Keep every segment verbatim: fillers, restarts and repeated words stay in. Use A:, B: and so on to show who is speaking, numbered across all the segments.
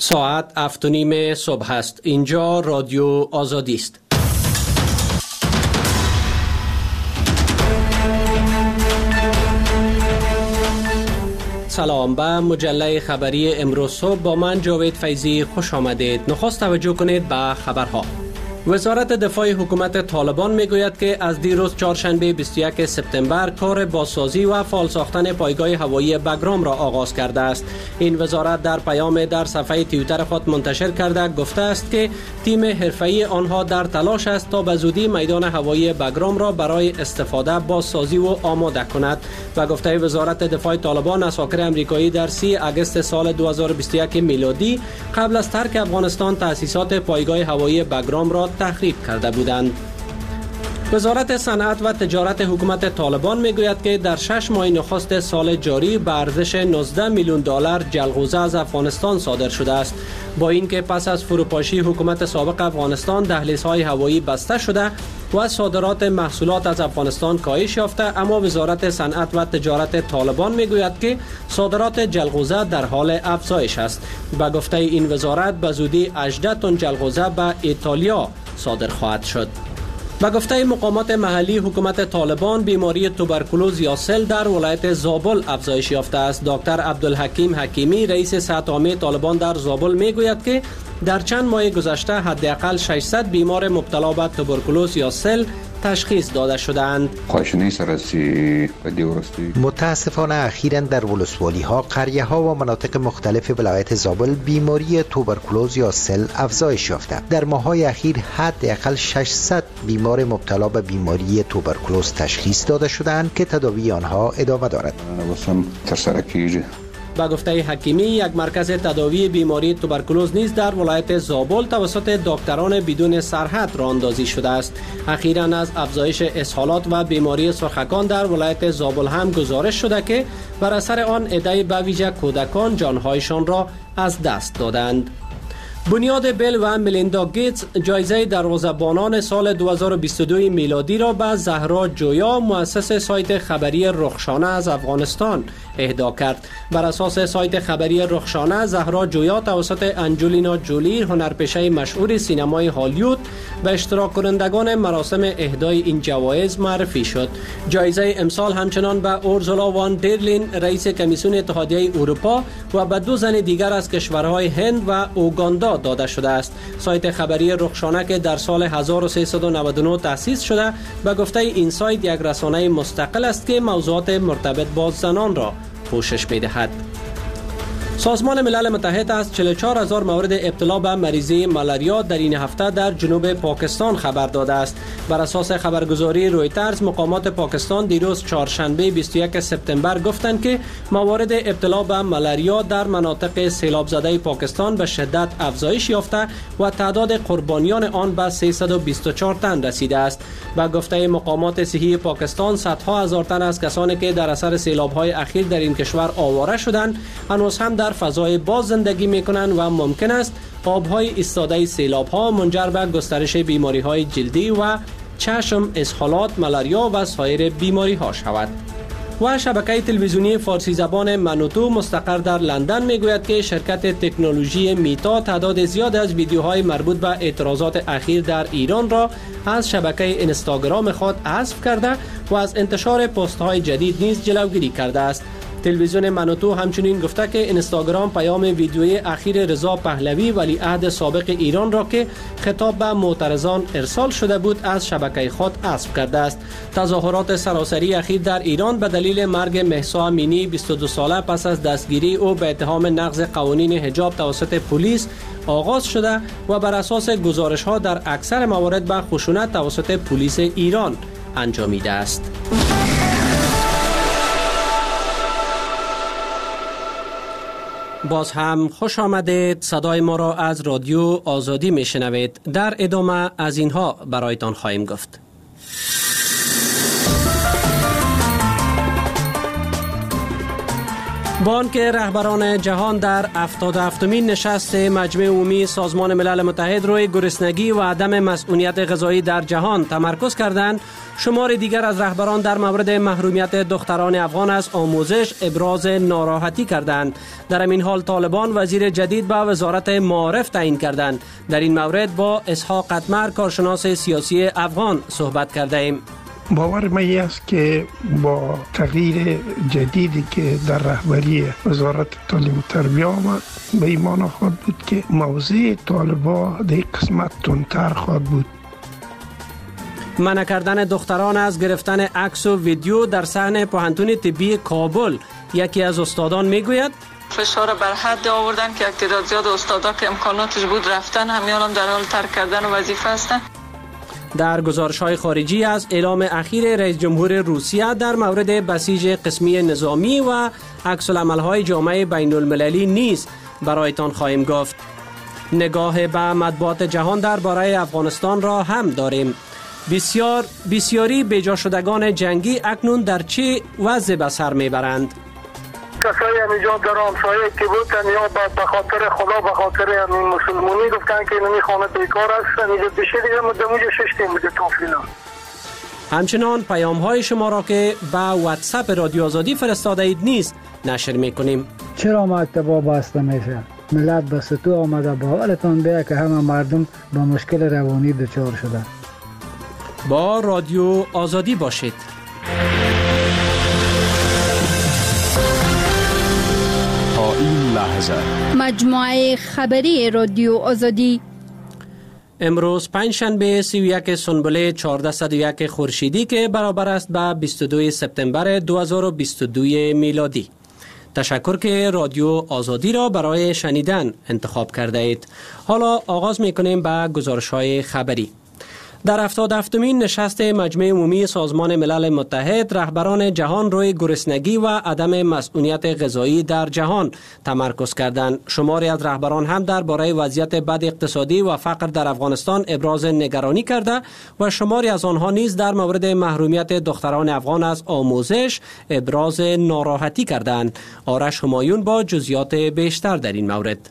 A: ساعت هفت و نیم صبح است. اینجا رادیو آزادی است. سلام، به مجله خبری امروز صبح با من جاوید فیضی خوش آمدید. نخست توجه کنید به خبرها. وزارت دفاع حکومت طالبان میگوید که از دیروز چهارشنبه بیست و یک سپتامبر کار بازسازی و فعال ساختن پایگاه هوایی بگرام را آغاز کرده است. این وزارت در پیام در صفحه توییتر خود منتشر کرده گفته است که تیم حرفه‌ای آنها در تلاش است تا به زودی میدان هوایی بگرام را برای استفاده بازسازی و آماده کند. و گفته وزارت دفاع طالبان، اساکر امریکایی در سی آگوست سال دو هزار و بیست و یک میلادی قبل از ترک افغانستان تأسیسات پایگاه هوایی بگرام را تخریب کرده بودند. وزارت صنعت و تجارت حکومت طالبان میگوید که در شش ماه نخست سال جاری به ارزش نوزده میلیون دلار جلغوزه از افغانستان صادر شده است. با اینکه پس از فروپاشی حکومت سابق افغانستان دهلیزهای هوایی بسته شده و صادرات محصولات از افغانستان کاهش یافته، اما وزارت صنعت و تجارت طالبان میگوید که صادرات جلغوزه در حال افزایش است. به گفته این وزارت به زودی هجده تن جلغوزه به ایتالیا صادر خواهد شد. به گفته مقامات محلی حکومت طالبان، بیماری توبرکولوز یا سل در ولایت زابل افزایش یافته است. دکتر عبدالحکیم حکیمی، رئیس صحت عامه طالبان در زابل میگوید که در چند ماه گذشته حداقل ششصد بیمار مبتلا به توبرکولوز یا سل تشخیص داده شدند.
B: متاسفانه اخیراً در ولسوالی ها، قریه ها و مناطق مختلف ولایت زابل بیماری توبرکولوز یا سل افزایش یافته. در ماه‌های اخیر حداقل ششصد بیمار مبتلا به بیماری توبرکولوز تشخیص داده شدند که تداوی آنها ادامه دارد.
A: با گفته حکیمی، یک مرکز تداوی بیماری توبرکولوز نیز در ولایت زابل توسط دکتران بدون سرحد راه اندازی شده است. اخیراً از افزایش اسهالات و بیماری سرخکان در ولایت زابل هم گزارش شده که بر اثر آن عده‌ای به ویژه کودکان جانهایشان را از دست دادند. بنیاد بیل و ملیندا گیتس جایزه دروازه‌بانان سال دو هزار و بیست و دو میلادی را به زهرا جویا، مؤسس سایت خبری رخشانه از افغانستان، اهدا کرد. بر اساس سایت خبری رخشانه، زهرا جویا توسط انجلینا جولی، هنرپیشه مشهور سینمای هالیوود، به اشتراک کنندگان مراسم اهدای این جوایز معرفی شد. جایزه امسال همچنان به اورزولا وان دیرلین، رئیس کمیسیون اتحادیه اروپا، و به دو زن دیگر از کشورهای هند و اوگاندا داده شده است. سایت خبری رخشانه که در سال هزار و سیصد و نود و نه تأسیس شده، به گفته این سایت یک رسانه مستقل است که موضوعات مرتبط با زنان را پوشش می‌دهد. سازمان ملل متحد از چهل و چهار هزار مورد ابتلا به مریضی ملاریا در این هفته در جنوب پاکستان خبر داده است. بر اساس خبرگزاری رویترز، مقامات پاکستان دیروز چهارشنبه بیست و یک سپتامبر گفتند که موارد ابتلا به ملاریا در مناطق سیلاب زده پاکستان به شدت افزایش یافته و تعداد قربانیان آن به سیصد و بیست و چهار تن رسیده است. به گفته مقامات صحی پاکستان، صدها هزار تن از کسانی که در اثر سیلاب‌های اخیر در این کشور آواره شدند، هنوز هم در فضای باز زندگی میکنند و ممکن است آب‌های ایستاده سیلاب‌ها منجر به گسترش بیماری‌های جلدی و چشم، اسهالات، ملاریا و سایر بیماری‌ها شود. و شبکه تلویزیونی فارسی زبان منوتو مستقر در لندن میگوید که شرکت تکنولوژی میتا تعداد زیاد از ویدیوهای مربوط به اعتراضات اخیر در ایران را از شبکه اینستاگرام خود حذف کرده و از انتشار پست‌های جدید نیز جلوگیری کرده است. تلویزیون منوتو همچنین گفته که اینستاگرام پیام ویدیویی اخیر رضا پهلوی، ولیعهد سابق ایران را که خطاب به معترضان ارسال شده بود، از شبکه خود حذف کرده است. تظاهرات سراسری اخیر در ایران به دلیل مرگ مهسا امینی بیست و دو ساله پس از دستگیری او به اتهام نقض قوانین حجاب توسط پلیس آغاز شده و بر اساس گزارش‌ها در اکثر موارد به خشونت توسط پلیس ایران انجامیده است. باز هم خوش آمدید. صدای ما را از رادیو آزادی میشنوید. در ادامه از اینها برایتان خواهیم گفت. با آنکه رهبران جهان در هفتاد و هفتمین نشست مجمع عمومی سازمان ملل متحد روی گرسنگی و عدم مسئولیت غذایی در جهان تمرکز کردند، شمار دیگر از رهبران در مورد محرومیت دختران افغان از آموزش ابراز ناراحتی کردند. در این حال طالبان وزیر جدید به وزارت معارف تعیین کردند. در این مورد با اسحاق قطمر کارشناس سیاسی افغان صحبت کرده ایم.
C: باور من است که با تغییر جدیدی که در رهبری وزارت تعلیم و تربیت آمد به این معنی خواهد بود که موضوع طالبان در یک قسمت تندتر خواهد بود.
A: منع کردن دختران از گرفتن عکس و ویدیو در صحن پوهنتون طبی کابل. یکی از استادان میگوید
D: فشار بر حد آوردن که تعداد زیاد استادا که امکاناتش بود رفتن، همیان هم در حال ترک کردن وظیفه هستند.
A: در گزارش‌های خارجی از اعلام اخیر رئیس جمهور روسیه در مورد بسیج قسمی نظامی و عکس‌العمل‌های جامعه بین‌المللی نیز برایتان خواهیم گفت. نگاه به مطبوعات جهان درباره افغانستان را هم داریم. بسیار بسیاری بیجا شدگان جنگی اکنون در چه وضع به سر میبرند؟
E: کسایی همینجا در همسایه که بودن یا به خاطر خدا به خاطر همین مسلمانی گفتن که اینمی خانه بیکار است، اینجا بشه دیگه مدمونجا ششتیم بوده توفینا.
A: همچنان پیام های شما را که به واتساپ رادیو آزادی فرستاده اید نیز نشر میکنیم.
F: چرا مکتبا بسته میشه؟ ملت به ستو آمده، باورتان بیه که همه مردم با مشکل روانی دچار شده.
A: با رادیو آزادی باشید.
G: تا این لحظه
H: مجموعه خبری رادیو آزادی
A: امروز پنجشنبه سی و یک سنبله چهارصد و یک خورشیدی که برابر است به بیست و دو سپتامبر دو هزار و بیست و دو میلادی. تشکر که رادیو آزادی را برای شنیدن انتخاب کرده اید. حالا آغاز میکنیم به گزارش‌های خبری. در هفتاد و هفتمین نشست مجمع عمومی سازمان ملل متحد رهبران جهان روی گرسنگی و عدم مسئولیت غذایی در جهان تمرکز کردند. شماری از رهبران هم درباره وضعیت بد اقتصادی و فقر در افغانستان ابراز نگرانی کرده و شماری از آنها نیز در مورد محرومیت دختران افغان از آموزش ابراز ناراحتی کردند. آرش همایون با جزئیات بیشتر در این مورد.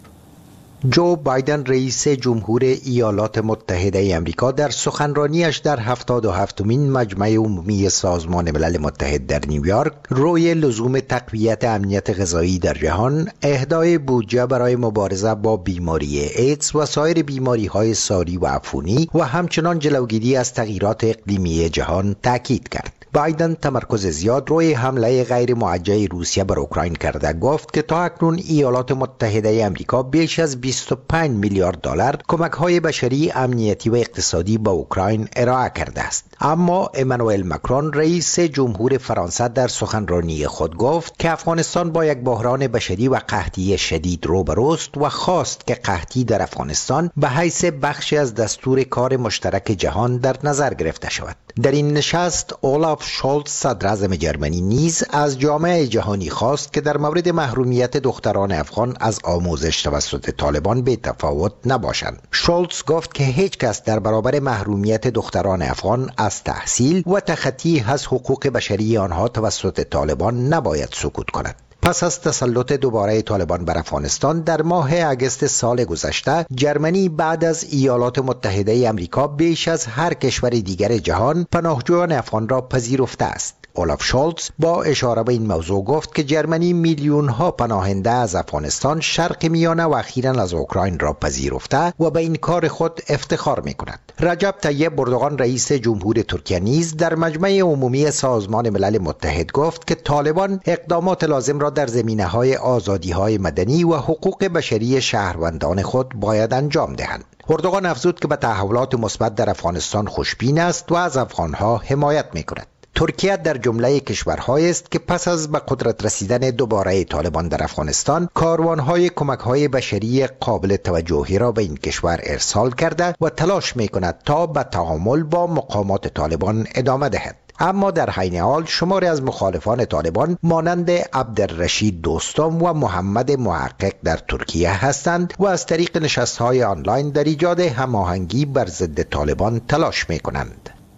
B: جو بایدن رئیس جمهور ایالات متحده امریکا در سخنرانیش در هفتاد و هفتمین مجمع عمومی سازمان ملل متحد در نیویورک روی لزوم تقویت امنیت غذایی در جهان، اهدای بودجه برای مبارزه با بیماری ایدز و سایر بیماری‌های ساری و عفونی و همچنان جلوگیری از تغییرات اقلیمی جهان تاکید کرد. بایدن تمرکز زیاد روی حمله غیر موجه روسیه بر اوکراین کرده گفت که تا اکنون ایالات متحده امریکا بیش از بیست و پنج میلیارد دلار کمک‌های بشری، امنیتی و اقتصادی به اوکراین ارائه کرده است. اما امانوئل مکرون رئیس جمهور فرانسه در سخنرانی خود گفت که افغانستان با یک بحران بشری و قحطی شدید روبروست و خواست که قحطی در افغانستان به حیث بخشی از دستور کار مشترک جهان در نظر گرفته شود. در این نشست اولاف شولتز صدر اعظم جرمنی نیز از جامعه جهانی خواست که در مورد محرومیت دختران افغان از آموزش توسط طالبان به تفاوت نباشند. شولتز گفت که هیچ کس در برابر محرومیت دختران افغان از تحصیل و تخطی از حقوق بشری آنها توسط طالبان نباید سکوت کند. پس از تسلط دوباره طالبان بر افغانستان در ماه اگست سال گذشته، جرمنی بعد از ایالات متحده امریکا بیش از هر کشور دیگر جهان پناهجویان افغان را پذیرفته است. اولاف شولتز با اشاره به این موضوع گفت که جرمنی میلیون ها پناهنده از افغانستان، شرق میانه و اخیراً از اوکراین را پذیرفته و به این کار خود افتخار می کند. رجب طیب اردوغان رئیس جمهور ترکیه نیز در مجمع عمومی سازمان ملل متحد گفت که طالبان اقدامات لازم را در زمینه‌های آزادی‌های مدنی و حقوق بشری شهروندان خود باید انجام دهند. اردوغان افزود که به تحولات مثبت در افغانستان خوشبین است و از افغان‌ها حمایت می‌کند. ترکیه در جمله کشورهایی است که پس از به قدرت رسیدن دوباره طالبان در افغانستان کاروانهای کمک‌های بشری قابل توجهی را به این کشور ارسال کرده و تلاش می‌کند تا به تعامل با مقامات طالبان ادامه دهد. اما در حین حال شماری از مخالفان طالبان مانند عبدالرشید دوستم و محمد محقق در ترکیه هستند و از طریق نشست‌های آنلاین در ایجاد هماهنگی بر ضد طالبان تلاش می‌کنند.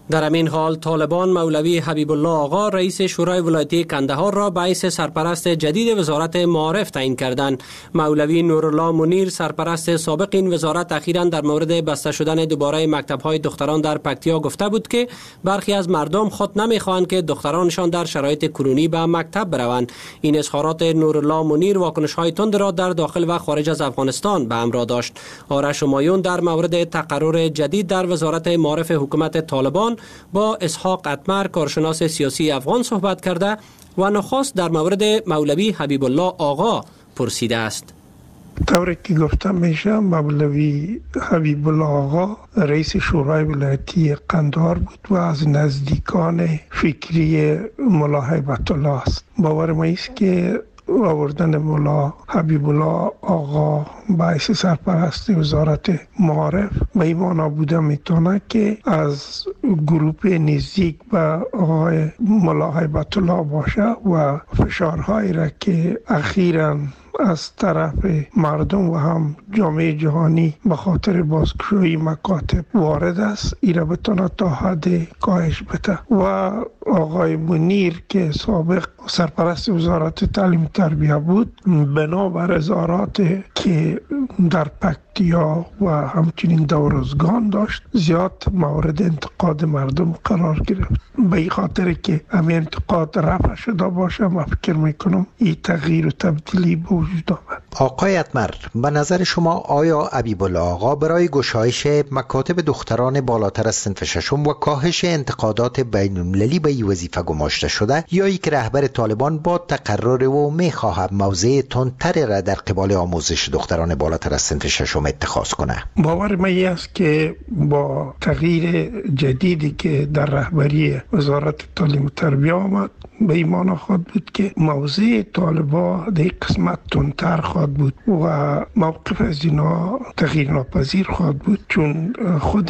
A: در همین حال طالبان مولوی حبیب الله آقا رئیس شورای ولایتی کندهار را به حیث سرپرست جدید وزارت معارف تعیین کردند. مولوی نورالله منیر سرپرست سابق این وزارت اخیراً در مورد بسته شدن دوباره مکتب‌های دختران در پکتیا گفته بود که برخی از مردم خود نمی‌خواهند که دخترانشان در شرایط کرونی به مکتب بروند. این اظهارات نورالله منیر واکنش‌های تند را در داخل و خارج از افغانستان به همراه داشت. آرش همایون در مورد تقرر جدید در وزارت معارف حکومت طالبان با اسحاق اتمر کارشناس سیاسی افغان صحبت کرده و نخست در مورد مولوی حبیب الله آقا پرسیده است.
C: طوری که گفتم میشه مولوی حبیب الله آقا رئیس شورای ولایتی قندهار بود و از نزدیکان فکری ملا هیبت الله است. باور ما است که آوردن ملا حبیب الله آقا باعث سرپرست وزارت معارف به این معنا بوده میتونه که از گروپ نزدیک به آقای ملا هیبت الله باشه و فشارهایی را که اخیراً از طرف مردم و هم جامعه جهانی به خاطر بازگشایی مکاتب وارد است ایره بتونه تا حد کاهش بده و آقای منیر که سابق سرپرست وزارت تعلیم تربیه بود بنابر اظهارات که در پکتیا و همچنین دورزگان داشت زیاد مورد انتقاد مردم قرار گرفت. به این خاطر که همین انتقاد رفع شده باشه من فکر میکنم این تغییر و تبدیلی به وجود آمد.
B: آقای اتمر به نظر شما آیا حبیب الله آقا برای گشایش مکاتب دختران بالاتر از صنف ششم و کاهش انتقادات بین المللی به این وظیفه گماشته شده یا یک رهبر طالبان با تقرر و میخواهد موضع تندتر را در قبال آموزش دختران بالاتر از صنف ششم اتخاذ کنه؟
C: باور من است که با تغییر جدیدی که در رهبری وزارت تعلیم و تربیه آمد به این معنا خواهد بود که موضع طالبا در یک قسمت تندتر خواهد بود و موقف از اینا تغییر ناپذیر خواهد بود، چون خود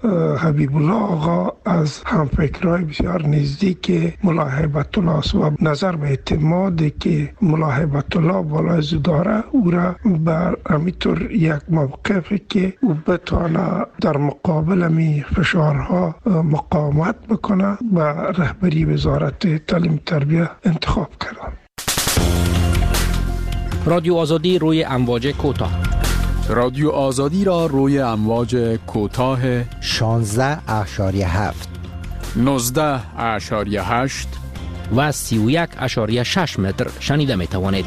C: حبیب الله آقا از همفکرهای بسیار نزدیک ملا هیبت الله است و نظر به اعتماد که ملا هیبت الله بالای داره او را بر همینطور یک موقفی که او بتانه در مقابل می فشارها مقاومت بکنه و رهبری وزارت تعلیم تربیه انتخاب کردن.
I: رادیو آزادی روی امواج کوتاه.
G: رادیو آزادی را روی امواج کوتاه
B: شانزده اشاریه هفت
G: نوزده اشاریه هشت
I: و سی و یک اشاریه شش متر شنیده می توانید.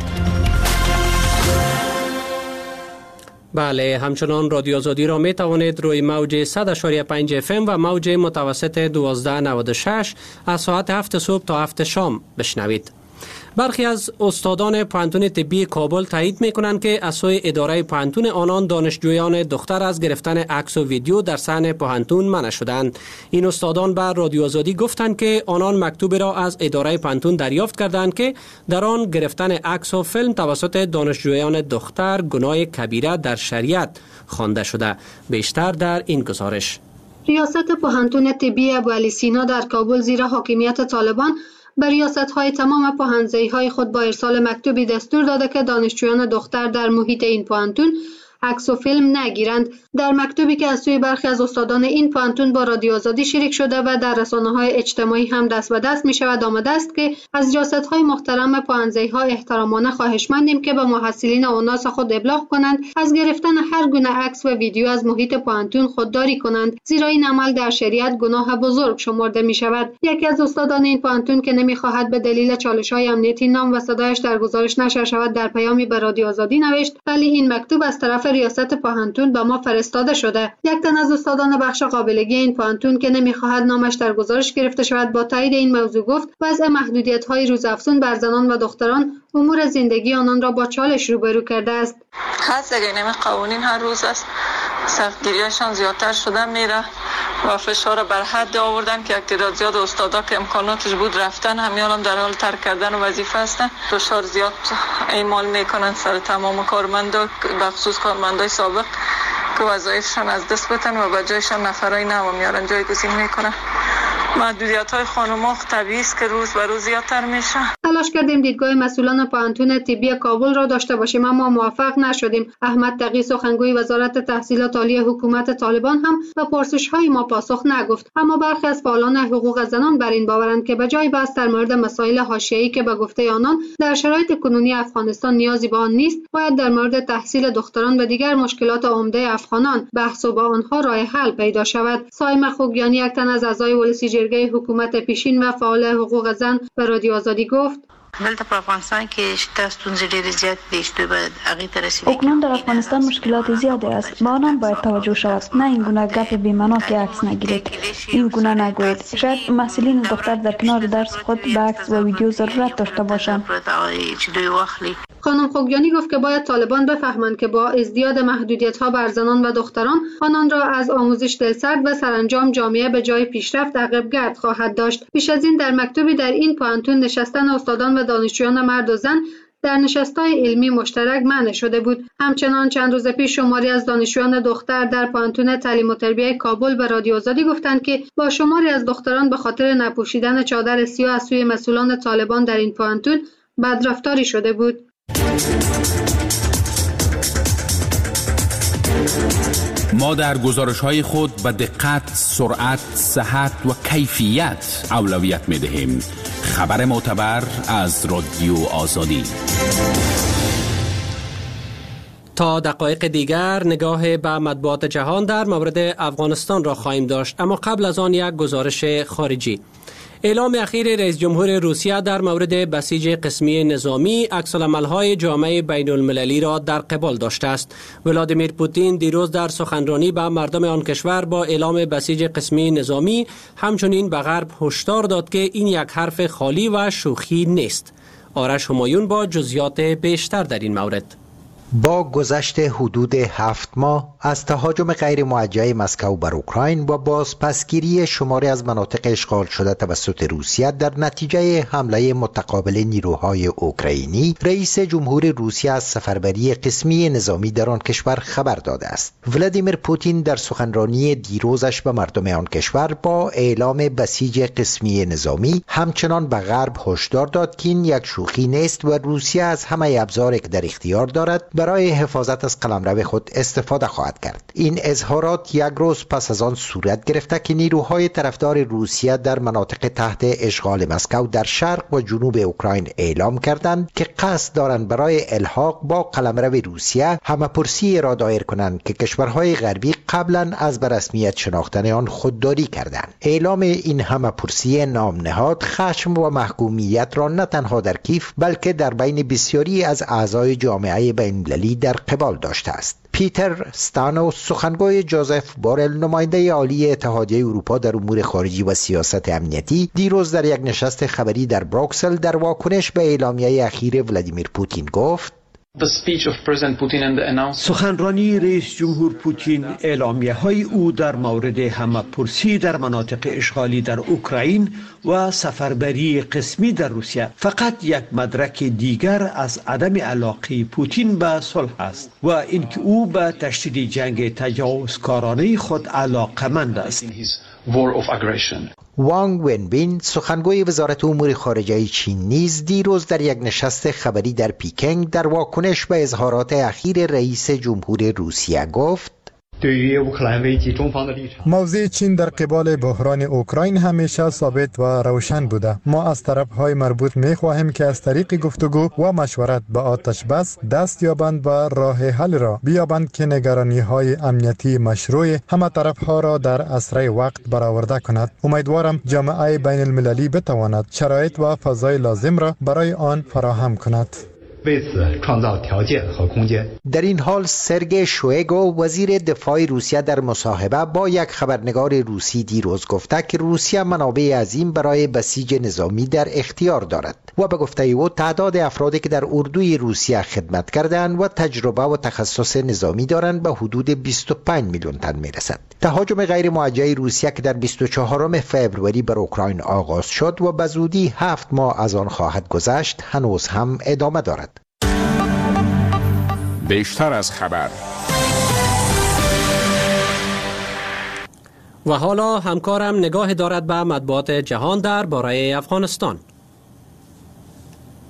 A: بله، همچنان رادیو آزادی را می توانید روی موج صد اشاریه پنج اف ام و موج متوسط دوازده نود و شش از ساعت هفت صبح تا هفت شام بشنوید. برخی از استادان پوهنتون طبی کابل تایید می‌کنند که از سوی اداره پوهنتون آنان دانشجویان دختر از گرفتن عکس و ویدیو در صحن پوهنتون منع شدند. این استادان به رادیو آزادی گفتند که آنان مکتوبی را از اداره پوهنتون دریافت کردند که در آن گرفتن عکس و فیلم توسط دانشجویان دختر گناه کبیره در شریعت خوانده شده. بیشتر در این گزارش.
J: ریاست پوهنتون طبی ابوعلی سینا در کابل زیر حاکمیت طالبان به ریاست‌های تمام پوهنځی‌های خود با ارسال مکتوبی دستور داده که دانشجویان دختر در محیط این پوهنتون عکس و فیلم نگیرند. در مکتوبی که از سوی برخی از استادان این پوهنتون با رادیو آزادی شریک شده و در رسانه‌های اجتماعی هم دست به دست می‌شود آمده است که از ریاست‌های محترم پوهنځی‌ها احترامانه خواهشمندیم که به محصلین اوناس خود ابلاغ کنند از گرفتن هر گونه عکس و ویدیو از محیط پوهنتون خودداری کنند، زیرا این عمل در شریعت گناه بزرگ شمرده می‌شود. یکی از استادان این پوهنتون که نمی‌خواهد به دلیل چالش‌های امنیتی نام و صدایش در گزارش نشر شود در پیامی به رادیو آزادی نوشت: ولی این مکتوب از طرف ریاست پوهنتون به ما فرستاده شده. یک تن از استادان بخش قابلگی این پوهنتون که نمیخواهد نامش در گزارش گرفته شود با تایید این موضوع گفت وضع محدودیت‌های روزافزون بر زنان و دختران امور زندگی آنان را با چالش روبرو کرده است.
D: هست اگه نمی قوانین هر روز است سختگیریشان زیادتر شده میره و فشار بر حد آوردن که یک تعداد زیاد استادا که امکاناتش بود رفتن، همیان در حال ترک کردن وظیفه هستن. فشار زیاد اعمال میکنن سر تمام کارمندا، به خصوص کارمندای سابق که وظایفشان از دست بدن و به جایشان نفرای نو میارن جایگزین میکنن. محدودیت‌های خانم‌ها طبیعی است که روز به روز زیادتر میشه.
J: تلاش کردیم دیدگاه مسئولان پوهنتون طبی کابل را داشته باشیم اما موفق نشدیم. احمد تقی سخنگوی وزارت تحصیلات عالی حکومت طالبان هم به پرسش‌های ما پاسخ نگفت. اما برخی از فعالان حقوق زنان بر این باورند که بجای بحث در مورد مسائل حاشیه‌ای که به گفته آنان در شرایط کنونی افغانستان نیازی به آن نیست، باید در مورد تحصیل دختران و دیگر مشکلات عمده افغانان بحث و با آنها راه حل پیدا شود. سایمه خوگیانی، یک تن از اعضای ولسی جرگه حکومت پیشین و فعال حقوق زن، به رادیو آزادی گفت:
K: دلته په افغانستان کې شته ستونزې ډېرې زیات دي چې باید هغې ته رسیدگی.
L: اکنون در افغانستان مشکلات زیادی است، با آنان باید توجه شود. نه این گونه گپ بی‌معنا که عکس نگیرید، این گونه نگویید. شاید محصلین دختر در کنار درس خود به عکس و ویدیو ضرورت داشته باشند.
J: خانم خوگیانی گفت که باید طالبان بفهمند که با ازدیاد محدودیت‌ها بر زنان و دختران آنان را از آموزش دلسرد و سرانجام جامعه به جای پیشرفت عقب‌گرد خواهد داشت. پیش از این در مکتوبی در این پوهنتون نشستن استادان و دانشجویان مرد و زن در نشست‌های علمی مشترک منع شده بود. همچنان چند روز پیش شماری از دانشجویان دختر در پوهنتون تعلیم و تربیت کابل به رادیو آزادی گفتند که با شماری از دختران به خاطر نپوشیدن چادر سیاه از سوی مسئولان طالبان در این پوهنتون بدرفتاری شده بود.
M: ما در گزارش‌های خود به دقت، سرعت، صحت و کیفیت اولویت می‌دهیم. خبر معتبر از رادیو آزادی.
A: تا دقایق دیگر نگاه به مطبوعات جهان در مورد افغانستان را خواهیم داشت، اما قبل از آن یک گزارش خارجی. اعلام اخیر رئیس جمهور روسیه در مورد بسیج قسمی نظامی عکس‌العمل‌های جامعه بین المللی را در قبال داشته است. ولادیمیر پوتین دیروز در سخنرانی به مردم آن کشور با اعلام بسیج قسمی نظامی همچنین به غرب هشدار داد که این یک حرف خالی و شوخی نیست. آرش همایون با جزئیات بیشتر در این مورد.
B: با گذشت حدود هفت ماه از تهاجم غیر موجه مسکو بر اوکراین و بازپسگیری شماری از مناطق اشغال شده توسط روسیه در نتیجه حمله متقابل نیروهای اوکراینی، رئیس جمهور روسیه از سفربری قسمی نظامی در آن کشور خبر داده است. ولادیمیر پوتین در سخنرانی دیروزش به مردم آن کشور با اعلام بسیج قسمی نظامی همچنان به غرب هشدار داد که این یک شوخی نیست و روسیه از همه ابزاری که در اختیار دارد برای حفاظت از قلمرو خود استفاده خواهد کرد. این اظهارات یک روز پس از آن صورت گرفته که نیروهای طرفدار روسیه در مناطق تحت اشغال مسکو در شرق و جنوب اوکراین اعلام کردند که قصد دارند برای الحاق با قلمرو روسیه همه‌پرسی را دایر کنند که کشورهای غربی قبلا از به رسمیت شناختن آن خودداری کردند. اعلام این همه‌پرسی نام نهاد خشم و محکومیت را نه تنها در کیف بلکه در بین بسیاری از اعضای جامعه بین المللی در قبال داشته است. پیتر ستانو، سخنگوی جوزف بورل، نماینده عالی اتحادیه اروپا در امور خارجی و سیاست امنیتی، دیروز در یک نشست خبری در بروکسل در واکنش به اعلامیه اخیر ولادیمیر پوتین گفت:
N: سخنرانی رئیس جمهور پوتین، اعلامیه های او در مورد همه‌پرسی در مناطق اشغالی در اوکراین و سفربری قسمی در روسیه فقط یک مدرک دیگر از عدم علاقه پوتین به صلح است و اینکه او به تشدید جنگ تجاوزکارانه خود علاقمند است.
B: وانگ ونبین، سخنگوی وزارت امور خارجه چین، نیز دیروز در یک نشست خبری در پیکنگ در واکنش به اظهارات اخیر رئیس جمهور روسیه گفت:
O: موضع چین در قبال بحران اوکراین همیشه ثابت و روشن بوده. ما از طرف‌های مربوط می‌خواهیم که از طریق گفتگو و مشورت به آتش بس دست یابند و راه حل را بیابند که نگرانی‌های امنیتی مشروع همه طرف‌ها را در اسرع وقت برآورده کند. امیدوارم جامعه بین المللی بتواند شرایط و فضای لازم را برای آن فراهم کند.
B: در این حال سرگئی شویگو، وزیر دفاع روسیه، در مصاحبه با یک خبرنگار روسی دیروز گفته که روسیه منابع عظیم برای بسیج نظامی در اختیار دارد و به گفته او تعداد افرادی که در اردوی روسیه خدمت کردند و تجربه و تخصص نظامی دارند به حدود بیست و پنج میلیون تن میرسد. تهاجم غیر موجه روسیه که در بیست و چهارم فوریه بر اوکراین آغاز شد و به زودی هفت ماه از آن خواهد گذشت، هنوز هم ادامه دارد.
M: بیشتر از خبر.
A: و حالا همکارم نگاه دارد به مطبوعات جهان در باره افغانستان.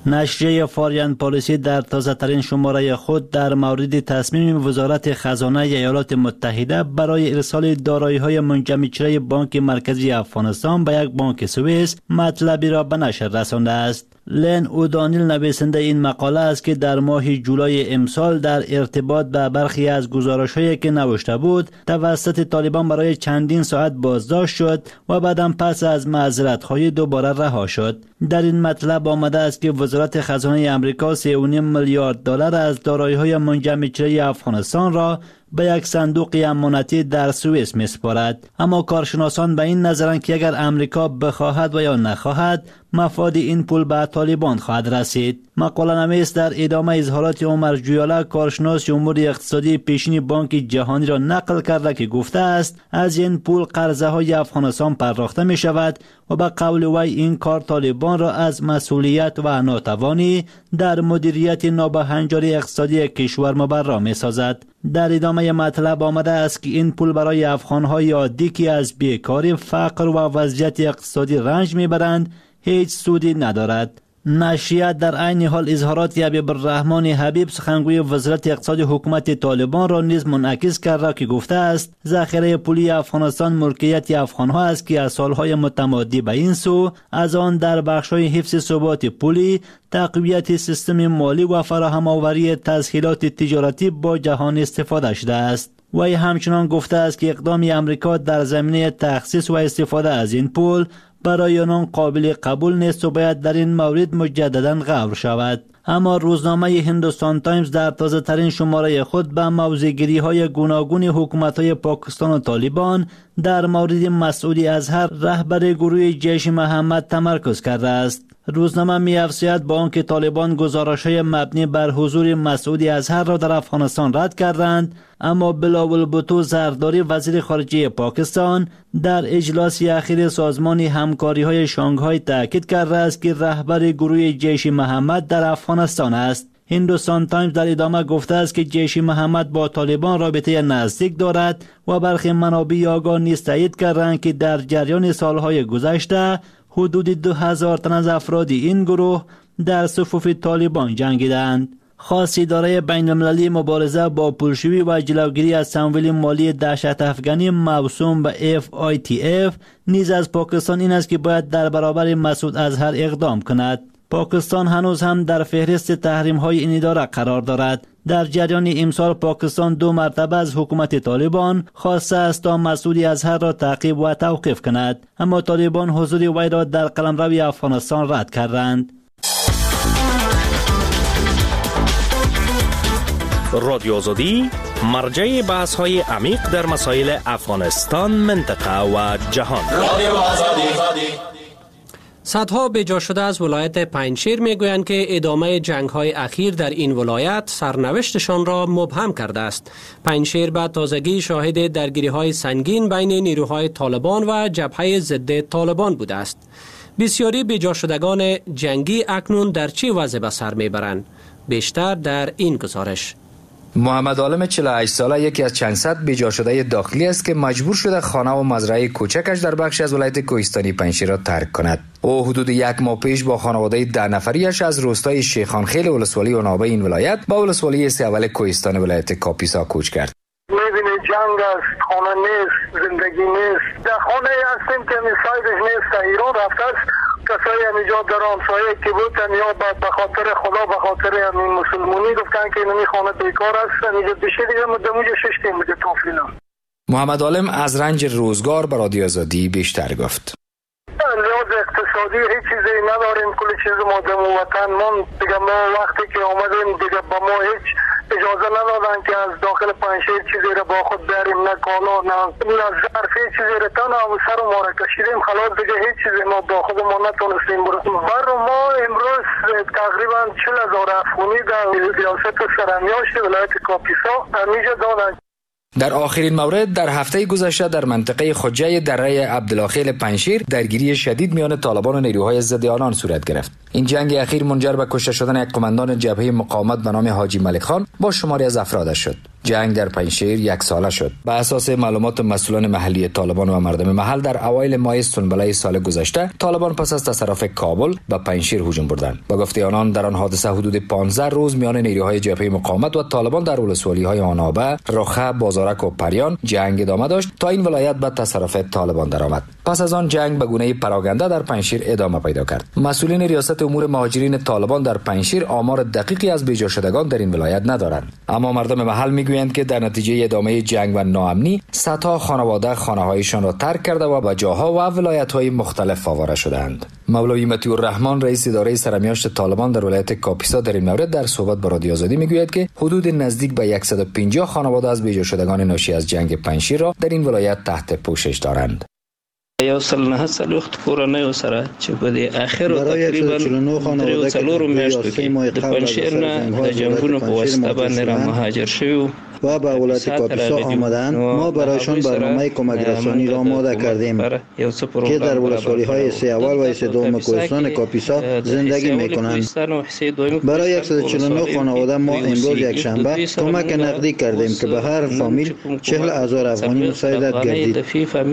P: نشریه فارین پالیسی در تازه‌ترین شماره خود در مورد تصمیم وزارت خزانه ایالات متحده برای ارسال دارایی‌های منجمدشده بانک مرکزی افغانستان به یک بانک سوئیس مطلبی را به نشر رسانده است. لن اودانیل نویسنده این مقاله است که در ماه جولای امسال در ارتباط به برخی از گزارش‌هایی که نوشته بود توسط طالبان برای چندین ساعت بازداشت شد و بعداً پس از معذرت‌خواهی دوباره رها شد. در این مطلب آمده است که وزارت خزانه آمریکا سه و نیم میلیارد دلار از دارایی‌های منجمدشده افغانستان را به یک صندوق امانتی در سوئیس می‌سپارد. اما کارشناسان به این نظرند که اگر امریکا بخواهد و یا نخواهد مفاد این پول به طالبان خواهد رسید. مقاله نویس در ادامه اظهارات عمر جویالا کارشناس امور اقتصادی پیشین بانک جهانی را نقل کرده که گفته است از این پول قرضه های افغانستان پرداخته می شود و به قول وی این کار طالبان را از مسئولیت و ناتوانی در مدیریت نابهنجاری اقتصادی کشور مبرا می سازد. در ادامه مطلب آمده است که این پول برای افغان‌های عادی که از بیکاری، فقر و وضعیت اقتصادی رنج می‌برند هیچ سودی ندارد. نشریه در عین حال اظهارات حبیب الرحمن حبیب سخنگوی وزارت اقتصاد حکومت طالبان را نیز منعکس کرده که گفته است ذخیره پولی افغانستان ملکیت افغان‌ها است که از سالهای متمادی به این سو از آن در بخش‌های حفظ ثبات پولی، تقویت سیستم مالی و فراهم آوری تسهیلات تجارتی با جهان استفاده شده است. وی همچنان گفته است که اقدام امریکا در زمینه تخصیص و استفاده از این پول برای آنان قابل قبول نیست و باید در این مورد مجددا غور شود. اما روزنامه هندوستان تایمز در تازه ترین شماره خود به موضع‌گیری های گوناگون حکومت های پاکستان و طالبان در مورد مسعود اظهر رهبر گروه جیش محمد تمرکز کرده است. روزنامه می‌افزاید با آنکه طالبان گزارش‌های مبنی بر حضور مسعود اظهر را در افغانستان رد کردند، اما بلاول بھوتو زرداری وزیر خارجه پاکستان در اجلاس اخیر سازمان همکاری‌های شانگهای تاکید کرده است که رهبر گروه جیش محمد در افغانستان است. هندوستان تایمز در ادامه گفته است که جیش محمد با طالبان رابطه نزدیک دارد و برخی منابع آگاه نیز تایید کردند که در جریان سالهای گذشته حدود دو هزار تن از افراد این گروه در صفوف طالبان جنگیدند. خاص اداره بین المللی مبارزه با پولشویی و جلوگیری از تمویل مالی دهشت افغانی موسوم به اف آی تی اف نیز از پاکستان این است که باید در برابر مسعود اظهر اقدام کند. پاکستان هنوز هم در فهرست تحریم های این اداره قرار دارد. در جریان امسال پاکستان دو مرتبه از حکومت طالبان خواسته است تا مسعود اظهر را تعقیب و توقیف کند، اما طالبان حضور وی را در قلمرو افغانستان رد کردند.
Q: رادیو آزادی مرجع بحث های عمیق در مسائل افغانستان، منطقه و جهان. رادیو آزادی.
A: صدها بجا شده از ولایت پنجشیر میگویند که ادامه جنگ‌های اخیر در این ولایت سرنوشتشان را مبهم کرده است. پنجشیر به تازگی شاهد درگیری‌های سنگین بین نیروهای طالبان و جبهه ضد طالبان بوده است. بسیاری بجا شدگان جنگی اکنون در چه وضع به سر میبرند؟ بیشتر در این گزارش.
R: محمد عالم چهل و هشت ساله یکی از چند صد بیجا شده داخلی است که مجبور شده خانه و مزرعه کوچکش در بخشی از ولایت کوهستانی پنجشیر را ترک کند. او حدود یک ماه پیش با خانواده ده نفریش از روستای شیخانخیل ولسوالی عنابه این ولایت با ولسوالی سه اول کوهستان ولایت کاپیسا کوچ کرد.
E: می‌بینی جنگ است، خانه نیست، زندگی نیست. در خانه هستیم که میسایدش نیست، ایران رفته است. کسایی همینجا در همسایه که بودن یا به خاطر خدا به خاطر همین مسلمانی گفتن که اینمی خانه بیکار است، اینجا بشه دیگه مدموجه ششتیم بوده توفینا.
R: محمد عالم از رنج روزگار به رادیو آزادی بیشتر گفت.
E: لحاظ اقتصادی هیچ چیزی نداریم، کل چیز ما در وطن من دیگه ما وقتی که آمدیم دیگه با ما هیچ اجازه ندادن که از داخل پنجشیر چیزی را با خود بریم، نه کالا نه نه ظرف، هیچ چیزی را تن و سر ما را کشیدیم، خلاص دیگه هیچ چیزی ما با خود ما نتونستیم برسیم. بر ما امروز تقریبا چهل هزار افغانی در ریاست سرمیاشت ولایت کاپیسا همیشه دادن.
R: در آخرین مورد در هفته گذشته در منطقه خجه دره عبدالخیل پنجشیر درگیری شدید میان طالبان و نیروهای ضد آنان صورت گرفت. این جنگ اخیر منجر به کشته شدن یک قماندان جبهه مقاومت به نام حاجی ملک خان با شماری از افرادش شد. جنگ در پنجشیر یک ساله شد. به اساس معلومات مسئولان محلی طالبان و مردم محل در اوایل ماه سنبله سال گذشته طالبان پس از تصرف کابل به پنجشیر هجوم بردند. با گفته آنان در آن حادثه حدود پانزده روز میان نیروهای جبهه مقاومت و طالبان در ولسوالی‌های آنابه، رخه، بازارک و پریان جنگ ادامه داشت تا این ولایت به تصرف طالبان درآمد. پس از آن جنگ به گونه پراگنده در پنجشیر ادامه پیدا کرد. مسئولین ریاست امور مهاجرین طالبان در پنجشیر آمار دقیقی از بیجا شدگان در این ولایت ندارند، اما مردم محل میگویند که در نتیجه ادامه جنگ و ناامنی صدها خانواده خانه‌هایشان را ترک کرده و به جاها و ولایت‌های مختلف آواره شدند. مولوی مطیع الرحمن رئیس اداره سرمیاشت طالبان در ولایت کاپیسا در این مورد در صحبت با رادیو آزادی میگوید که حدود نزدیک به صد و پنجاه خانواده از بیجا شدگان ناشی از جنگ پنجشیر را در این ولایت تحت پوشش دارند.
S: یو سل نه سل وخت کورنۍ سره چې په دې اخر تقریبا درې څلورو میاشتو کې د پنجشیر نه د جنگونو په واسطه باندې را مهاجر شوي
T: و به ولایت کاپیسا آمدند. ما برایشان برنامه کمک رسانی را آماده کردیم که در ولسوالی‌های سه اول و سه دوم کوهستان کاپیسا زندگی می‌کنند. برای صد و چهل و نه خانواده ما امروز یک شنبه کمک نقدی کردیم که به هر فامیل چهل هزار افغانی مساعدت گردید.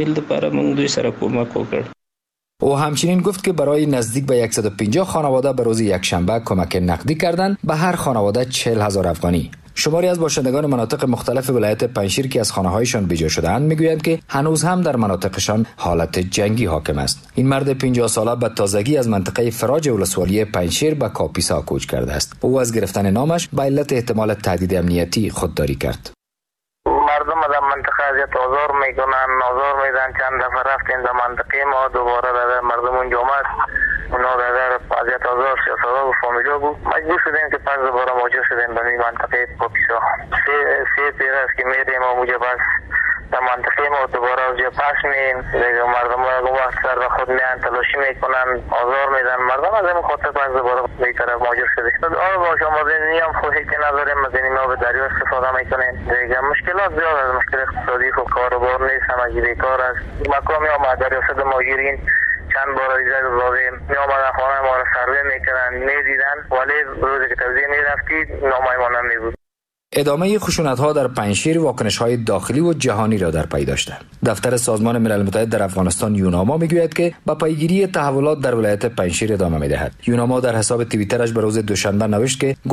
R: او همچنین گفت که برای نزدیک به صد و پنجاه خانواده به روز یک شنبه کمک نقدی کردند، به هر خانواده چهل هزار افغانی. شماری از باشندگان مناطق مختلف ولایت پنجشیر که از خانه‌هایشان بیجا شده‌اند میگویند که هنوز هم در مناطقشان حالت جنگی حاکم است. این مرد پنجاه ساله به تازگی از منطقه فراج ولسوالی پنجشیر به کاپیسا کوچ کرده است. او از گرفتن نامش به علت احتمال تهدید امنیتی خودداری کرد.
E: مردم در منطقه اذیت آزار میکنن، آزار میدن. چند دفعه رفتیم در منطقه ما، دوباره در مردم اونجا است، اونا در اذیت آزار سیاست‌ها و فامیلا بود. مجبور شدیم که پس دوباره مهاجر شدیم به منطقه کاپیسا. سه سه پیر است که میریم و اونجا بس در منطقه ما دوباره از جا پس میم. دیگه مردم ها وقت سر به خود میان تلاشی میکنن، آزار میدن مردم. از این خاطر پس دوباره به طرف مهاجر شدیم. آره باشه، ما دینی هم خواهی که نداریم، از این ما به دریا استفاده میکنیم. دیگه مشکلات زیاد از مشکل اقتصادی و کاروبار نیست، همگی بیکار است. مقامی آمد در ریاست مهاجرین چند بار عریضه دادیم، می آمدن خانه ما را سروی میکردن، میدیدن، ولی روزی که توزیع میرفتید نامه ما نمیبود.
R: ادامه خشونت‌ها در پنجشیر واکنش‌های داخلی و جهانی را در پی داشته. دفتر سازمان ملل متحد در افغانستان یوناما میگوید که با پیگیری تحولات در ولایت پنجشیر ادامه می‌دهد. یوناما در حساب توییترش به روز دوشنبه نوشت که